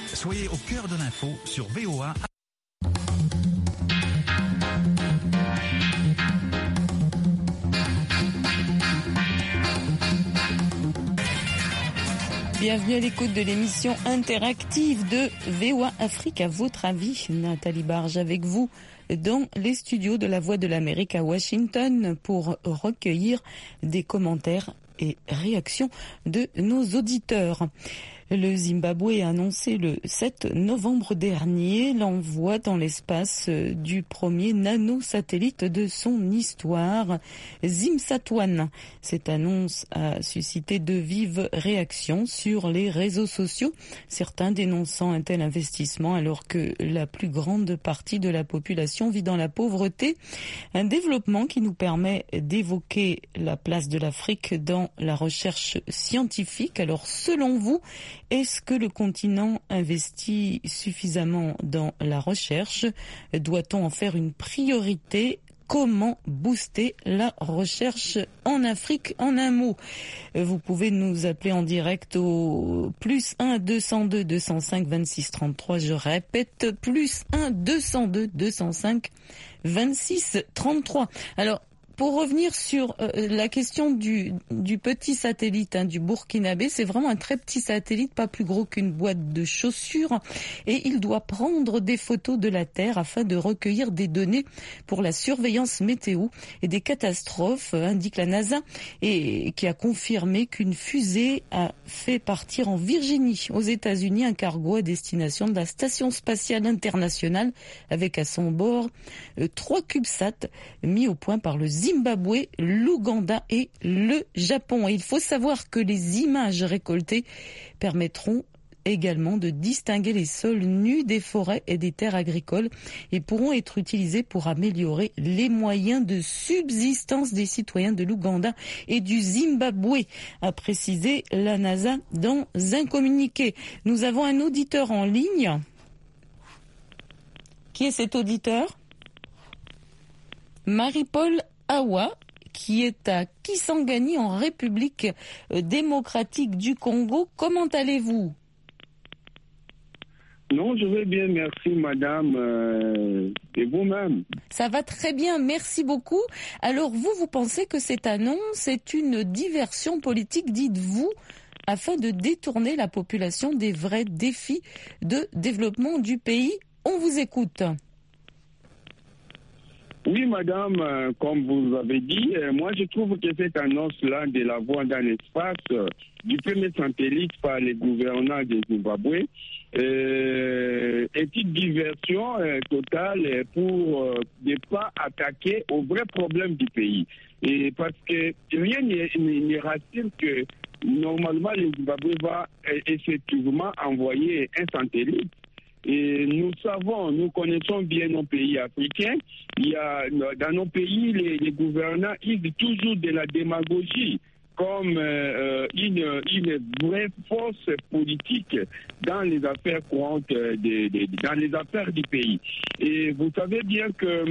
Soyez au cœur de l'info sur VOA. Bienvenue à l'écoute de l'émission interactive de VOA Afrique. À votre avis, Nathalie Barge avec vous dans les studios de la Voix de l'Amérique à Washington pour recueillir des commentaires et réactions de nos auditeurs. Le Zimbabwe a annoncé le 7 novembre dernier l'envoi dans l'espace du premier nanosatellite de son histoire, ZimSat-1. Cette annonce a suscité de vives réactions sur les réseaux sociaux, certains dénonçant un tel investissement alors que la plus grande partie de la population vit dans la pauvreté. Un développement qui nous permet d'évoquer la place de l'Afrique dans la recherche scientifique. Alors, selon vous, est-ce que le continent investit suffisamment dans la recherche? Doit-on en faire une priorité? Comment booster la recherche en Afrique? En un mot, vous pouvez nous appeler en direct au +1 202 205 26 33. Je répète, +1 202 205 26 33. Alors, pour revenir sur la question du petit satellite du Burkinabé, c'est vraiment un très petit satellite, pas plus gros qu'une boîte de chaussures, et il doit prendre des photos de la Terre afin de recueillir des données pour la surveillance météo et des catastrophes, indique la NASA, et qui a confirmé qu'une fusée a fait partir en Virginie, aux États-Unis, un cargo à destination de la Station spatiale internationale, avec à son bord 3 CubeSats mis au point par le Zimbabwe, l'Ouganda et le Japon. Et il faut savoir que les images récoltées permettront également de distinguer les sols nus des forêts et des terres agricoles et pourront être utilisées pour améliorer les moyens de subsistance des citoyens de l'Ouganda et du Zimbabwe, a précisé la NASA dans un communiqué. Nous avons un auditeur en ligne. Qui est cet auditeur? Marie-Paul Awa, qui est à Kisangani en République démocratique du Congo. Comment allez-vous? Non, je vais bien, merci madame. Et vous-même? Ça va très bien, merci beaucoup. Alors vous pensez que cette annonce est une diversion politique, dites-vous, afin de détourner la population des vrais défis de développement du pays? On vous écoute. Oui, madame, comme vous avez dit, moi je trouve que cette annonce-là de la voie dans l'espace du premier satellite par les gouvernants de Zimbabwe est une diversion totale pour ne pas attaquer au vrai problème du pays. Et parce que rien ne rassure que normalement le Zimbabwe va effectivement envoyer un satellite. Et nous connaissons bien nos pays africains. Il y a, dans nos pays, les gouvernants usent toujours de la démagogie comme une vraie force politique dans les affaires courantes, dans les affaires du pays. Et vous savez bien que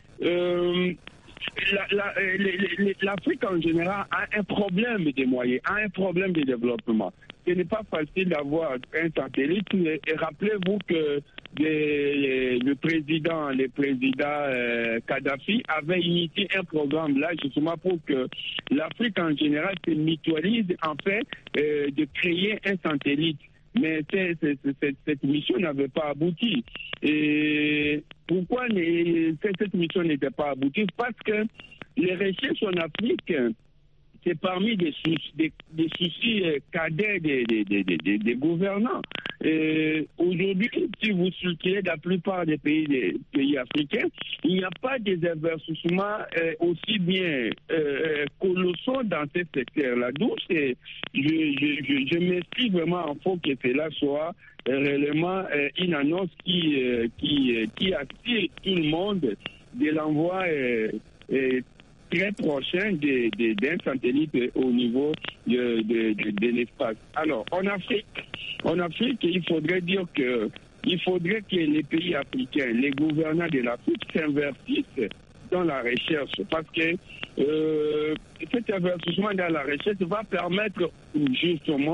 l'Afrique en général a un problème de moyens, a un problème de développement. Ce n'est pas facile d'avoir un satellite. Et rappelez-vous que le président Kadhafi avait initié un programme là justement pour que l'Afrique en général se mutualise en fait de créer un satellite. Mais cette mission n'avait pas abouti. Et pourquoi cette mission n'était pas aboutie? Parce que les recherches en Afrique, c'est parmi des soucis cadets des gouvernants. Aujourd'hui, si vous circulez dans la plupart des pays africains, il n'y a pas des investissements aussi bien colossaux dans ce secteur-là. Donc, je m'explique vraiment en faut que cela soit réellement une annonce qui attire tout le monde de l'envoi très prochain d'un satellite au niveau de l'espace. Alors, en Afrique, il faudrait que les pays africains, les gouvernants de l'Afrique s'investissent dans la recherche parce que cet investissement dans la recherche va permettre justement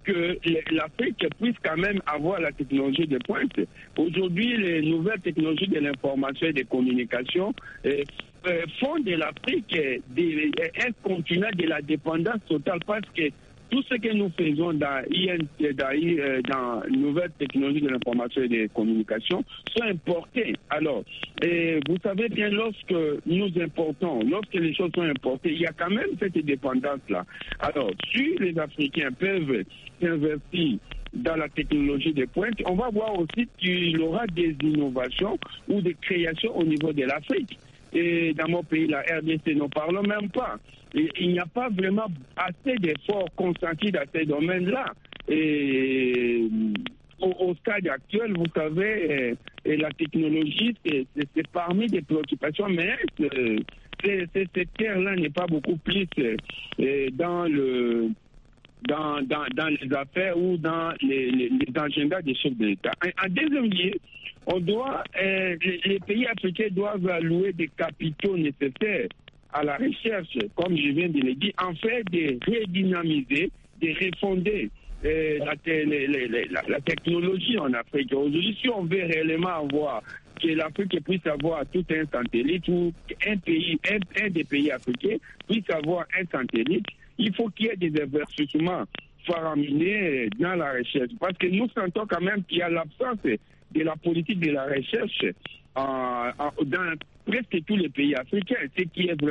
que l'Afrique puisse quand même avoir la technologie de pointe. Aujourd'hui, les nouvelles technologies de l'information et des communications font de l'Afrique un continent de la dépendance totale, parce que tout ce que nous faisons dans nouvelles technologies de l'information et des communications sont importés. Alors, vous savez bien, lorsque nous importons, lorsque les choses sont importées, il y a quand même cette dépendance-là. Alors, si les Africains peuvent s'investir dans la technologie de pointe, on va voir aussi qu'il y aura des innovations ou des créations au niveau de l'Afrique. Et dans mon pays, la RDC, n'en parlons même pas. Et il n'y a pas vraiment assez d'efforts consentis dans ces domaines-là. Et au stade actuel, vous savez, la technologie, c'est parmi des préoccupations, mais ce secteur-là n'est pas beaucoup plus dans les affaires ou dans les agendas des chefs de l'État. En deuxième lieu, les pays africains doivent allouer des capitaux nécessaires à la recherche, comme je viens de le dire, en fait de redynamiser, de refonder la technologie en Afrique. Aujourd'hui, si on veut réellement avoir que l'Afrique puisse avoir tout un satellite, ou un des pays africains puisse avoir un satellite, il faut qu'il y ait des investissements faramineux dans la recherche. Parce que nous sentons quand même qu'il y a l'absence de la politique de la recherche dans presque tous les pays africains, ce qui est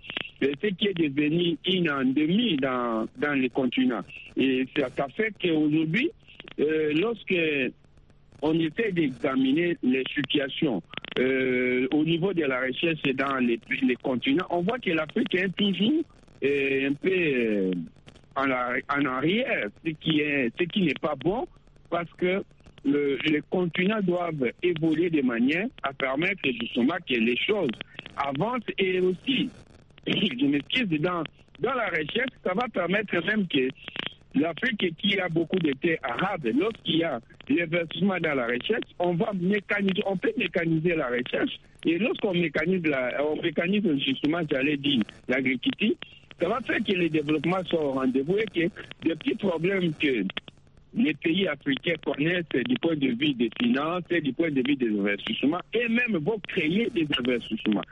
devenu une endémie dans les continents. Et ça fait qu'aujourd'hui, lorsque on essaie d'examiner les situations au niveau de la recherche dans les continents, on voit que l'Afrique est toujours un peu en arrière, ce qui n'est pas bon, parce que les continents doivent évoluer de manière à permettre justement que les choses avancent. Et aussi, je m'excuse, dans la recherche, ça va permettre même que l'Afrique, qui a beaucoup de terres arabes, lorsqu'il y a l'investissement dans la recherche, on peut mécaniser la recherche. Et lorsqu'on mécanise justement, j'allais dire, l'agriculture, ça va faire que les développements soient au rendez-vous et que des petits problèmes que les pays africains connaissent du point de vue des finances, du point de vue des investissements, et même vont créer des investissements.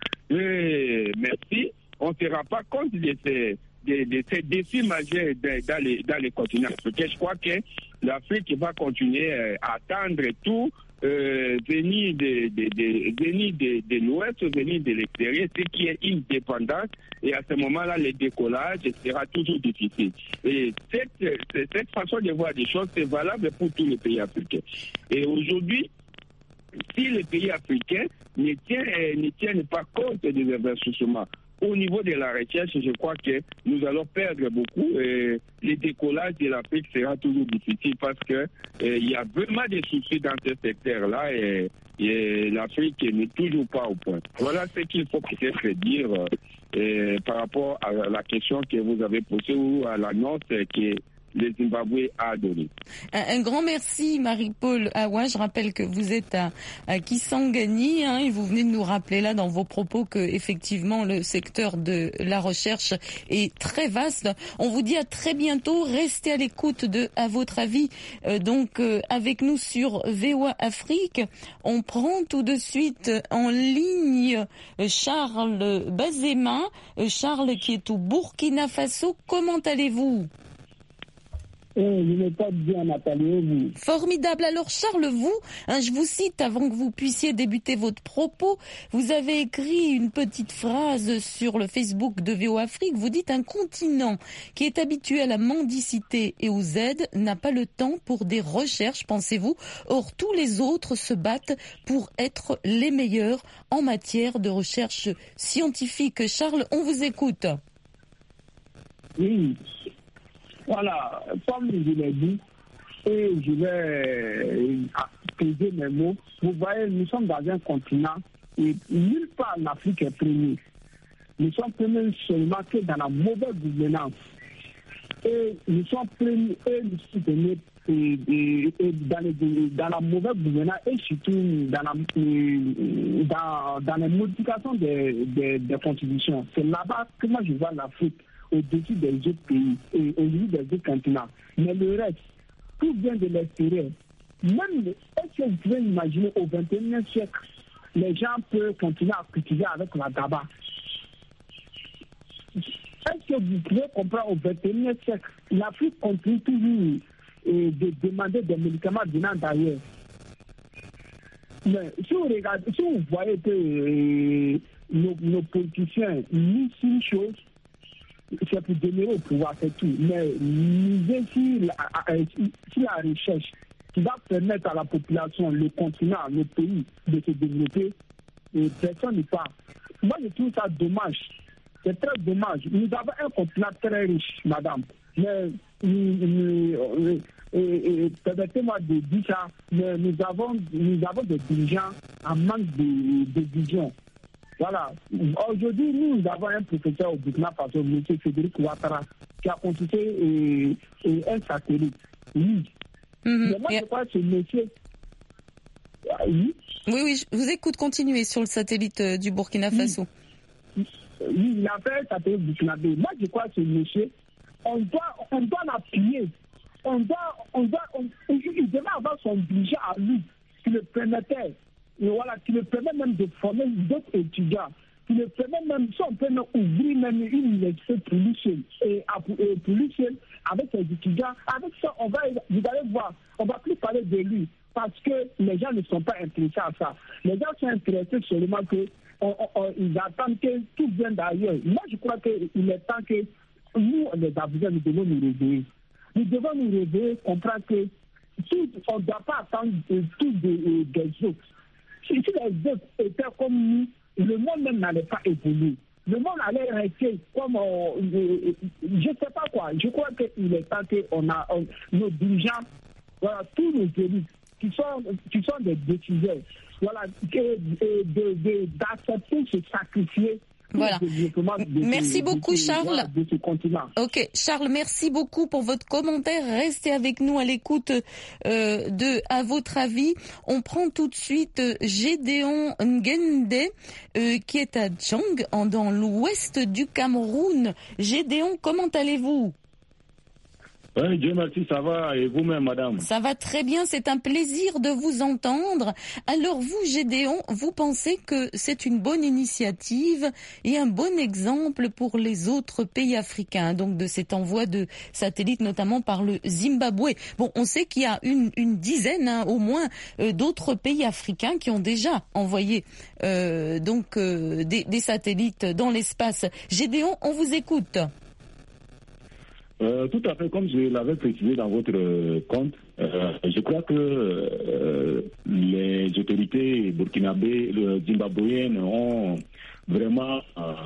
Merci. On ne se rend pas compte de ces défis majeurs dans les continents africains. Je crois que l'Afrique va continuer à attendre tout venir de l'Ouest, venir de l'extérieur, ce qui est indépendant. Et à ce moment-là, le décollage sera toujours difficile. Et cette façon de voir des choses, c'est valable pour tous les pays africains. Et aujourd'hui, si les pays africains ne tiennent pas compte des investissements au niveau de la recherche, je crois que nous allons perdre beaucoup. Le décollage de l'Afrique sera toujours difficile, parce que il y a vraiment des soucis dans ce secteur-là, et l'Afrique n'est toujours pas au point. Voilà ce qu'il faut peut-être dire par rapport à la question que vous avez posée, ou à l'annonce que le Zimbabwe a donné. Un grand merci, Marie-Paul Awa. Je rappelle que vous êtes à Kisangani, et vous venez de nous rappeler là dans vos propos que effectivement le secteur de la recherche est très vaste. On vous dit à très bientôt. Restez à l'écoute de À votre avis, avec nous sur VOA Afrique. On prend tout de suite en ligne Charles Bazema. Charles qui est au Burkina Faso. Comment allez-vous? Je n'ai pas bien, Nathalie, vous. Formidable. Alors Charles, vous, je vous cite avant que vous puissiez débuter votre propos. Vous avez écrit une petite phrase sur le Facebook de VOA Afrique. Vous dites: un continent qui est habitué à la mendicité et aux aides n'a pas le temps pour des recherches, pensez-vous. Or, tous les autres se battent pour être les meilleurs en matière de recherche scientifique. Charles, on vous écoute. Oui. Voilà, comme je l'ai dit, et je vais peser mes mots, vous voyez, nous sommes dans un continent et nulle part l'Afrique est première. Nous sommes premiers seulement que dans la mauvaise gouvernance. Et nous sommes premiers dans la mauvaise gouvernance, et surtout dans les modifications des constitutions. C'est là-bas que moi je vois l'Afrique au-dessus des autres pays et au-dessus des autres continents. Mais le reste, tout vient de l'extérieur. Même, est-ce que vous pouvez imaginer au XXIe siècle, les gens peuvent continuer à cultiver avec la tabac? Est-ce que vous pouvez comprendre au XXIe siècle, l'Afrique continue toujours de demander des médicaments venant d'ailleurs? Mais si vous voyez que nos politiciens lisent une chose, c'est pour demeurer au pouvoir, c'est tout. Mais miser sur la recherche qui va permettre à la population, le continent, le pays de se développer, et personne n'y parle. Moi, je trouve ça dommage. C'est très dommage. Nous avons un continent très riche, madame. Mais permettez-moi de dire ça, mais nous avons des dirigeants en manque de vision. Voilà. Aujourd'hui, nous avons un professeur au Burkina Faso, M. Frédéric Ouattara, qui a constitué un satellite. Oui. Mais moi, je crois que ce monsieur... Oui, je vous écoute continuer sur le satellite du Burkina Faso. Oui, il a fait un satellite burkinabé. Moi, je crois que ce monsieur, on doit l'appuyer. Il devait avoir son budget à lui, qui le permettait. Et voilà, qui le permet même de former d'autres étudiants, qui le permet même, si on peut même ouvrir même une université pour lui seul, et pour lui seul, avec ses étudiants. Avec ça, vous allez voir, on ne va plus parler de lui, parce que les gens ne sont pas intéressés à ça. Les gens sont intéressés seulement qu'ils attendent que tout vienne d'ailleurs. Moi, je crois qu'il est temps que nous, les Africains, nous devons nous réveiller. Nous devons nous réveiller, comprendre que on ne doit pas attendre tout des autres. Si les autres étaient comme nous, le monde même n'allait pas évoluer. Le monde allait rester comme, je ne sais pas quoi. Je crois qu'il est temps qu'on a nos dirigeants, voilà, tous nos élus qui sont des décideurs, voilà, d'accepter de se sacrifier. Voilà. Merci beaucoup, Charles. De ce continent. Ok, Charles, merci beaucoup pour votre commentaire. Restez avec nous à l'écoute de À votre avis. On prend tout de suite Gédéon Ngende qui est à Djang, dans l'ouest du Cameroun. Gédéon, comment allez-vous? Oui, Dieu merci, ça va. Et vous-même, madame? Ça va très bien, c'est un plaisir de vous entendre. Alors vous, Gédéon, vous pensez que c'est une bonne initiative et un bon exemple pour les autres pays africains, donc de cet envoi de satellites, notamment par le Zimbabwe. Bon, on sait qu'il y a une dizaine, au moins, d'autres pays africains qui ont déjà envoyé des satellites dans l'espace. Gédéon, on vous écoute. Tout à fait, comme je l'avais précisé dans votre compte, je crois que les autorités burkinabées, zimbabwéennes ont vraiment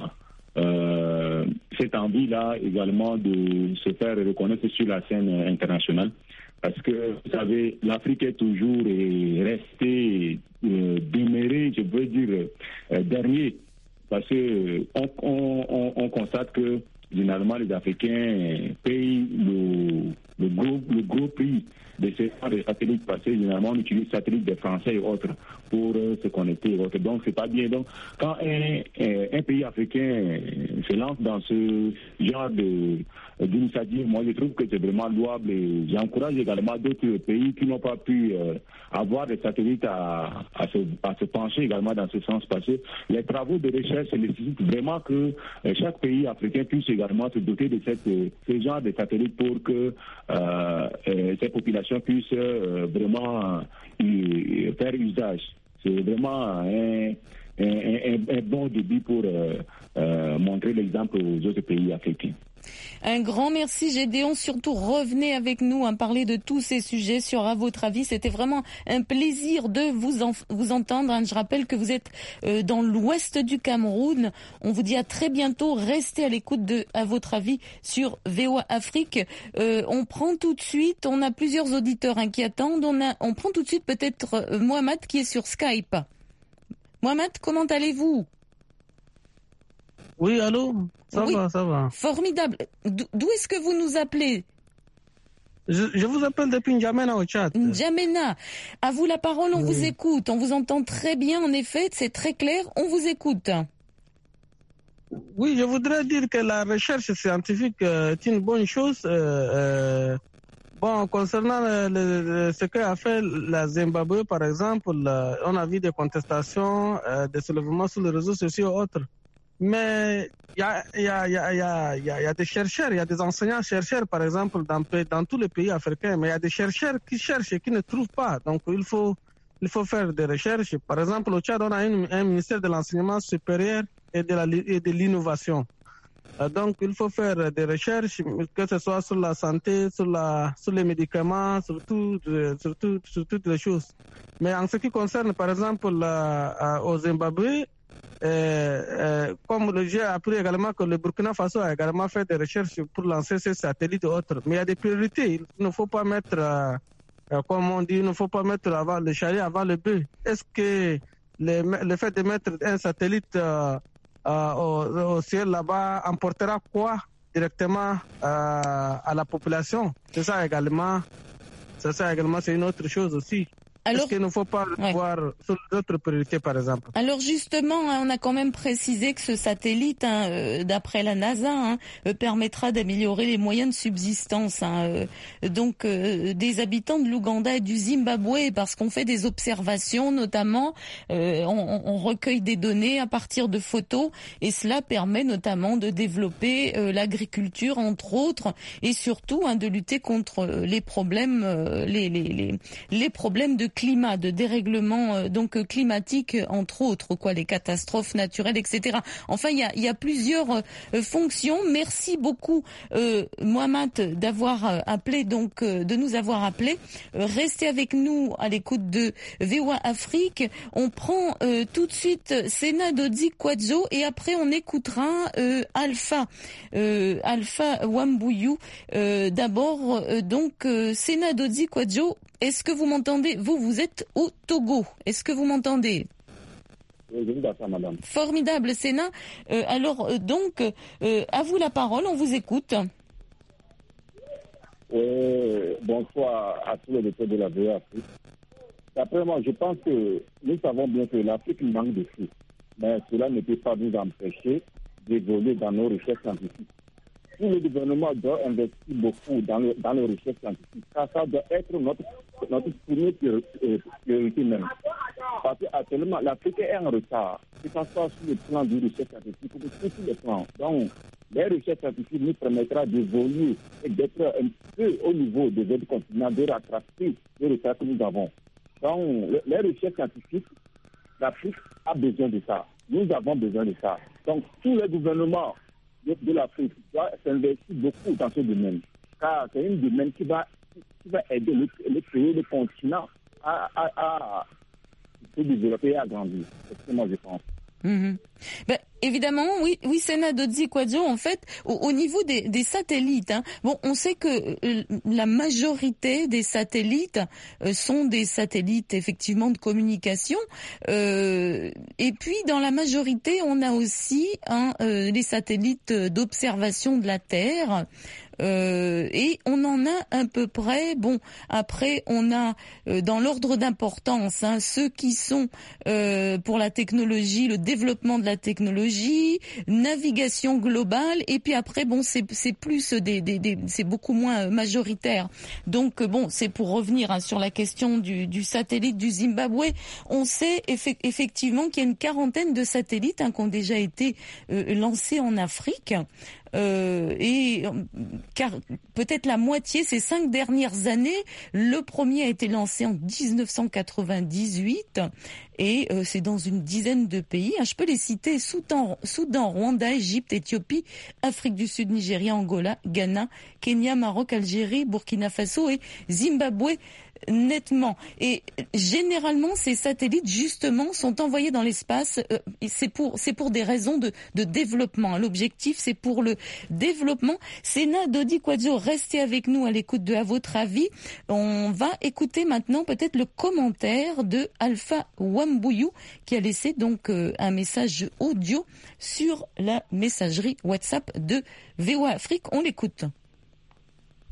cette envie-là également de se faire reconnaître sur la scène internationale. Parce que, vous savez, l'Afrique est toujours restée demeurée, je veux dire, dernier. Parce que on constate que généralement, les Africains payent le gros prix de ces satellites parce que généralement, on utilise les satellites des Français et autres pour se connecter et autres. Donc, c'est pas bien. Donc, quand un pays africain se lance dans ce genre d'initiative, moi, je trouve que c'est vraiment louable et j'encourage également d'autres pays qui n'ont pas pu avoir des satellites à se pencher également dans ce sens parce que les travaux de recherche nécessitent vraiment que chaque pays africain puisse également se doter de ce genre de satellites pour que ces populations puissent vraiment y faire usage. C'est vraiment un bon début pour montrer l'exemple aux autres pays africains. Un grand merci Gédéon, surtout revenez avec nous à parler de tous ces sujets sur À votre avis. C'était vraiment un plaisir de vous entendre. Je rappelle que vous êtes dans l'ouest du Cameroun. On vous dit à très bientôt. Restez à l'écoute de À votre avis sur VOA Afrique. On prend tout de suite, on a plusieurs auditeurs qui attendent. On prend tout de suite peut-être Mohamed qui est sur Skype. Mohamed, comment allez-vous? Oui, allô? Ça va. Formidable. D'où est-ce que vous nous appelez? Je vous appelle depuis N'Djamena au Tchad. N'Djamena. À vous la parole, on vous écoute. On vous entend très bien, en effet, c'est très clair. On vous écoute. Oui, je voudrais dire que la recherche scientifique est une bonne chose. Concernant ce qu'a fait la Zimbabwe, par exemple, on a vu des contestations, des soulèvements sur les réseaux sociaux et autres. Mais il y a des chercheurs, il y a des enseignants-chercheurs, par exemple, dans tous les pays africains, mais il y a des chercheurs qui cherchent et qui ne trouvent pas. Donc, il faut faire des recherches. Par exemple, au Tchad, on a un ministère de l'enseignement supérieur et de l'innovation. Donc, il faut faire des recherches, que ce soit sur la santé, sur les médicaments, sur toutes les choses. Mais en ce qui concerne, par exemple, au Zimbabwe, comme j'ai appris également que le Burkina Faso a également fait des recherches pour lancer ses satellites et autres. Mais il y a des priorités. Il ne faut pas mettre, comme on dit, il ne faut pas mettre le chariot avant le bœuf. Est-ce que le fait de mettre un satellite au ciel là-bas emportera quoi directement à la population? C'est ça également, c'est une autre chose aussi. Alors, est-ce qu'il ne faut pas voir sur d'autres priorités, par exemple? Alors justement, on a quand même précisé que ce satellite, d'après la NASA, permettra d'améliorer les moyens de subsistance donc des habitants de l'Ouganda et du Zimbabwe, parce qu'on fait des observations, notamment, on recueille des données à partir de photos, et cela permet notamment de développer l'agriculture, entre autres, et surtout de lutter contre les problèmes, les problèmes de climat, de dérèglement climatique, entre autres, les catastrophes naturelles, etc. Enfin, il y a plusieurs fonctions. Merci beaucoup, Mohamed, d'avoir appelé, de nous avoir appelé. Restez avec nous à l'écoute de VOA Afrique. On prend tout de suite Sena Dodi Kwadjo et après on écoutera Alpha Wambuyou. D'abord, Sena Dodi Kwadjo. Est-ce que vous m'entendez? Vous êtes au Togo. Est-ce que vous m'entendez? Oui, je vous entends, madame. Formidable, Sénat. Alors, à vous la parole, on vous écoute. Bonsoir à tous les lecteurs de la VOA Afrique. D'après moi, je pense que nous savons bien que l'Afrique manque de fruits. Mais cela ne peut pas nous empêcher d'évoluer dans nos recherches scientifiques. Si le gouvernement doit investir beaucoup dans les recherches scientifiques, ça doit être notre première priorité même. Parce qu'actuellement, l'Afrique est en retard, que ce soit sur le plan de recherche scientifique ou sur tous les plans. Donc, les recherches scientifiques nous permettra d'évoluer et d'être un peu au niveau des autres continents, de rattraper les retards que nous avons. Donc, les recherches scientifiques, l'Afrique a besoin de ça. Nous avons besoin de ça. Donc, tous les gouvernements de l'Afrique doit s'investir beaucoup dans ce domaine, car c'est un domaine qui va aider le continent à se développer et à grandir. C'est ce que moi je pense. Mm-hmm. Évidemment, oui, Sena Dodi Kwadjo, en fait, au niveau des satellites, on sait que la majorité des satellites sont des satellites effectivement de communication, et puis dans la majorité, on a aussi les satellites d'observation de la Terre. Et on en a à peu près. Bon, après on a dans l'ordre d'importance ceux qui sont pour la technologie, le développement de la technologie, navigation globale, et puis après c'est plus c'est beaucoup moins majoritaire. Donc c'est pour revenir sur la question du satellite du Zimbabwe. On sait effectivement qu'il y a une quarantaine de satellites qui ont déjà été lancés en Afrique. Et car peut-être la moitié ces 5 dernières années. Le premier a été lancé en 1998 et c'est dans une dizaine de pays. Je peux les citer: Soudan, Rwanda, Égypte, Éthiopie, Afrique du Sud, Nigeria, Angola, Ghana, Kenya, Maroc, Algérie, Burkina Faso et Zimbabwe. Nettement. Et généralement, ces satellites, justement, sont envoyés dans l'espace. C'est pour des raisons de développement. L'objectif, c'est pour le développement. Sena Dodi Kwadjo, restez avec nous à l'écoute de À votre avis. On va écouter maintenant peut-être le commentaire de Alpha Wambuyou, qui a laissé donc un message audio sur la messagerie WhatsApp de VOA Afrique. On l'écoute.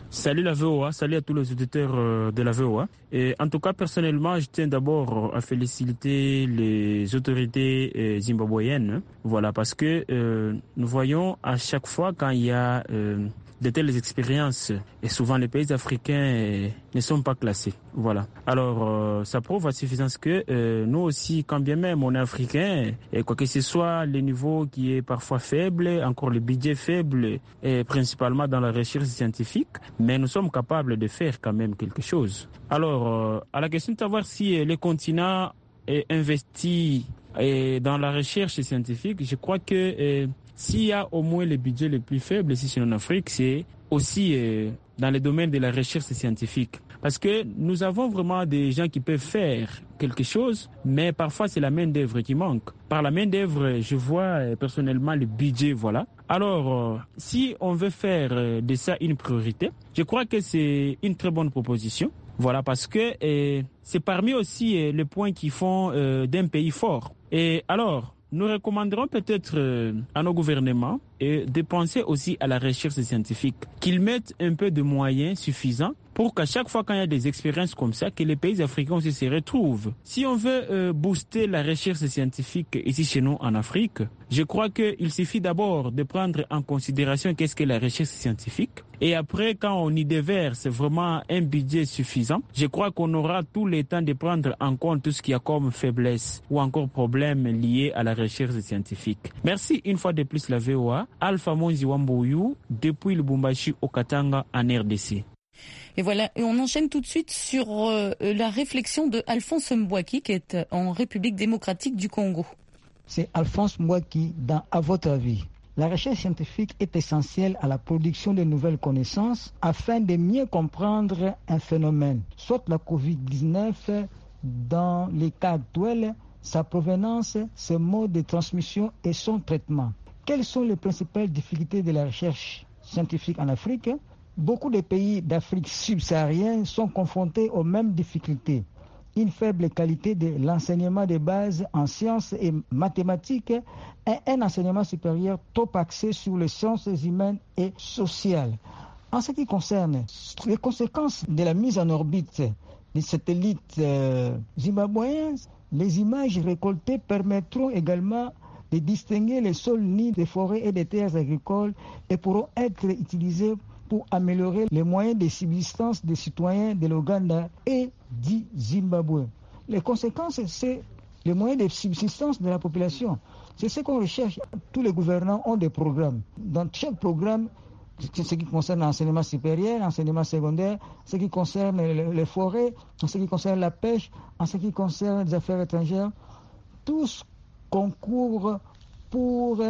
Salut la VOA, salut à tous les auditeurs de la VOA. Et en tout cas, personnellement, je tiens d'abord à féliciter les autorités zimbabwéennes. Voilà, parce que nous voyons à chaque fois quand il y a de telles expériences, et souvent les pays africains ne sont pas classés. Voilà. Alors, ça prouve à suffisance que nous aussi, quand bien même on est africain, et quoi que ce soit le niveau qui est parfois faible, encore le budget faible, et principalement dans la recherche scientifique, mais nous sommes capables de faire quand même quelque chose. Alors, à la question de savoir si le continent est investi dans la recherche scientifique, je crois que s'il y a au moins le budget le plus faible ici en Afrique, c'est aussi dans le domaine de la recherche scientifique. Parce que nous avons vraiment des gens qui peuvent faire quelque chose, mais parfois c'est la main-d'œuvre qui manque. Par la main-d'œuvre, je vois personnellement le budget, voilà. Alors, si on veut faire de ça une priorité, je crois que c'est une très bonne proposition. Voilà, parce que c'est parmi aussi les points qui font d'un pays fort. Et alors, nous recommanderons peut-être à nos gouvernements de penser aussi à la recherche scientifique, qu'ils mettent un peu de moyens suffisants pour qu'à chaque fois quand il y a des expériences comme ça, que les pays africains aussi se retrouvent. Si on veut booster la recherche scientifique ici chez nous en Afrique, je crois qu'il suffit d'abord de prendre en considération qu'est-ce que la recherche scientifique. Et après, quand on y déverse vraiment un budget suffisant, je crois qu'on aura tout le temps de prendre en compte tout ce qu'il y a comme faiblesse ou encore problème lié à la recherche scientifique. Merci une fois de plus la VOA. Alpha Monzi Wambouyou, depuis Lubumbashi au Katanga en RDC. Et voilà, et on enchaîne tout de suite sur la réflexion de Alphonse Mbouaki qui est en République démocratique du Congo. C'est Alphonse Mbouaki dans À votre avis. La recherche scientifique est essentielle à la production de nouvelles connaissances afin de mieux comprendre un phénomène, soit la COVID-19 dans les cas actuels, sa provenance, ses modes de transmission et son traitement. Quelles sont les principales difficultés de la recherche scientifique en Afrique ? Beaucoup de pays d'Afrique subsaharienne sont confrontés aux mêmes difficultés. Une faible qualité de l'enseignement de base en sciences et mathématiques et un enseignement supérieur trop axé sur les sciences humaines et sociales. En ce qui concerne les conséquences de la mise en orbite des satellites zimbabwéens, les images récoltées permettront également de distinguer les sols nus des forêts et des terres agricoles et pourront être utilisées pour améliorer les moyens de subsistance des citoyens de l'Ouganda et du Zimbabwe. Les conséquences, c'est les moyens de subsistance de la population. C'est ce qu'on recherche. Tous les gouvernants ont des programmes. Dans chaque programme, ce qui concerne l'enseignement supérieur, l'enseignement secondaire, ce qui concerne les forêts, en ce qui concerne la pêche, en ce qui concerne les affaires étrangères, tous concourent pour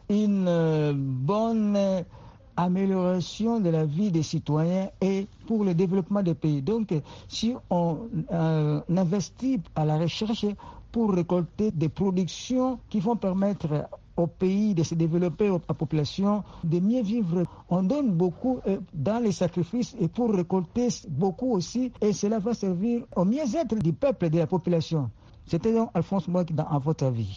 une bonne amélioration de la vie des citoyens et pour le développement des pays. Donc, si on investit à la recherche pour récolter des productions qui vont permettre au pays de se développer, à la population de mieux vivre, on donne beaucoup dans les sacrifices et pour récolter beaucoup aussi, et cela va servir au mieux-être du peuple et de la population. C'était donc Alphonse Mbouaki dans À votre avis.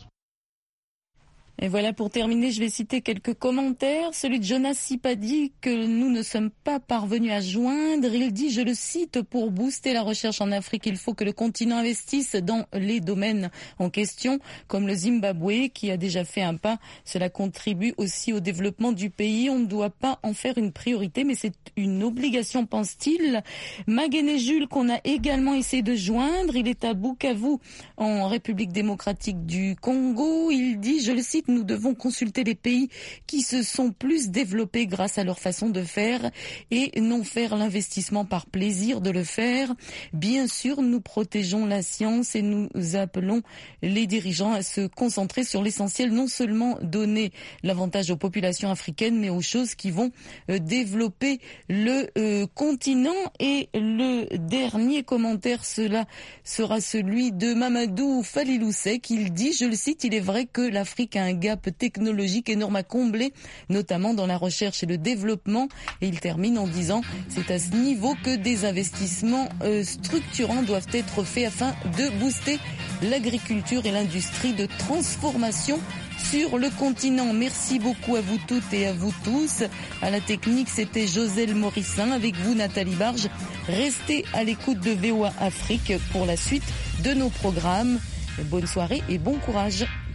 Et voilà, pour terminer, je vais citer quelques commentaires. Celui de Jonas Sipadi, que nous ne sommes pas parvenus à joindre. Il dit, je le cite, pour booster la recherche en Afrique, il faut que le continent investisse dans les domaines en question, comme le Zimbabwe, qui a déjà fait un pas. Cela contribue aussi au développement du pays. On ne doit pas en faire une priorité, mais c'est une obligation, pense-t-il. Maguene Jules, qu'on a également essayé de joindre. Il est à Bukavu, en République démocratique du Congo. Il dit, je le cite, nous devons consulter les pays qui se sont plus développés grâce à leur façon de faire et non faire l'investissement par plaisir de le faire. Bien sûr, nous protégeons la science et nous appelons les dirigeants à se concentrer sur l'essentiel, non seulement donner l'avantage aux populations africaines, mais aux choses qui vont développer le continent. Et le dernier commentaire, cela sera celui de Mamadou Falilousek. Il dit, je le cite, il est vrai que l'Afrique a un gap technologique énorme à combler, notamment dans la recherche et le développement. Et il termine en disant, c'est à ce niveau que des investissements structurants doivent être faits afin de booster l'agriculture et l'industrie de transformation sur le continent. Merci beaucoup à vous toutes et à vous tous. À la technique, c'était Joselle Morissin. Avec vous, Nathalie Barge. Restez à l'écoute de VOA Afrique pour la suite de nos programmes. Bonne soirée et bon courage.